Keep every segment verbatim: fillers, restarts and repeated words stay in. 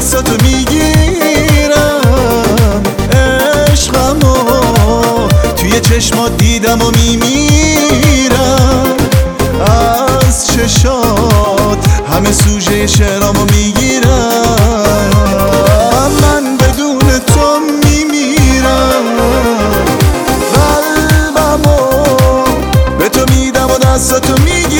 دستاتو میگیرم، عشقمو توی چشمات دیدم و میمیرم. از چشات همه سوژه شعرامو میگیرم. من بدون تو میمیرم، قلبمو به تو میدم و دستاتو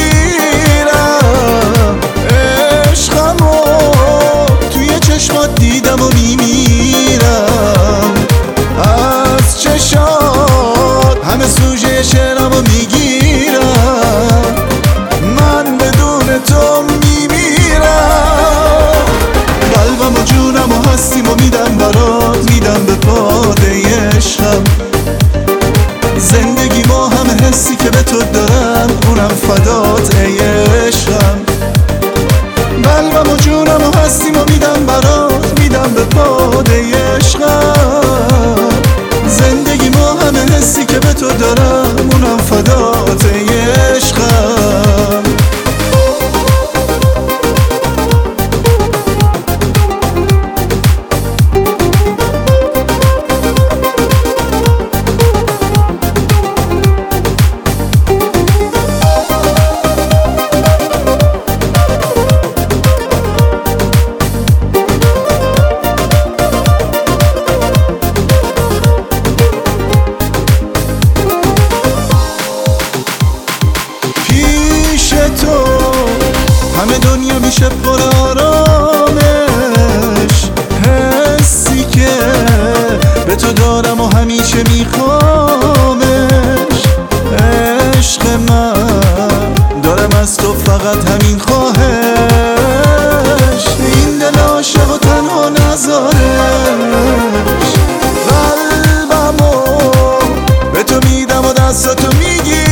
میگیرم. عشقمو توی چشمات دیدم و میمیرم. از چشات همه سوژه شعرامو میگیرم. من بدون تو میمیرم. قلبم و جونم و هستیم و میدم برات، میدم به پاده عشقم. زندگی ما همه حسی که به تو دارم، اونم فدات ای عشقم. قلبم و جونم و هستیم و میدم برات، میدم به پاده عشقم. زندگی ما همه حسی که به تو دارم، اونم فدات ای عشقم. تو همه دنیا میشه پر آرامش. حسی که به تو دارم و همیشه میخوامش. عشق من دارم از تو فقط همین خواهش. این دل عاشق و تنها نذارش. قلبمو به تو میدم و دستاتو میگیرم.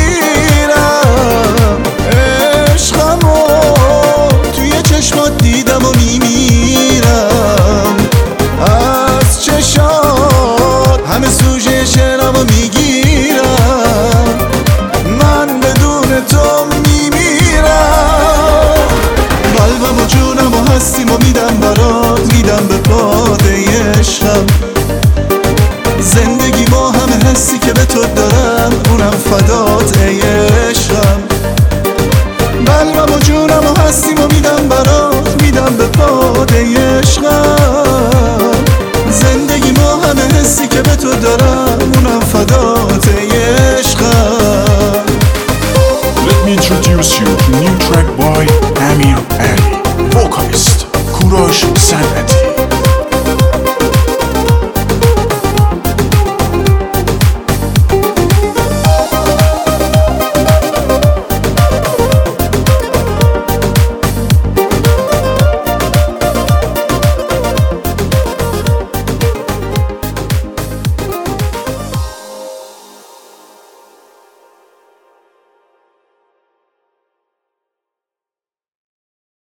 دیدم و میمیرم. از چشات همه سوژه شعرم و میگیرم. من بدون تو میمیرم. قلبم و جونم و هستیم و میدم برات، میدم به پاده عشقم. زندگی ما همه حسی که به تو دارم، اونم فدات ای عشقم. قلبم و جونم و هستیم و میدم برات، میدم به پاده عشقم. زندگی ما همه حسی که به تو دارم، اونم فدات ای عشقم. Let me introduce you to new track by Amir and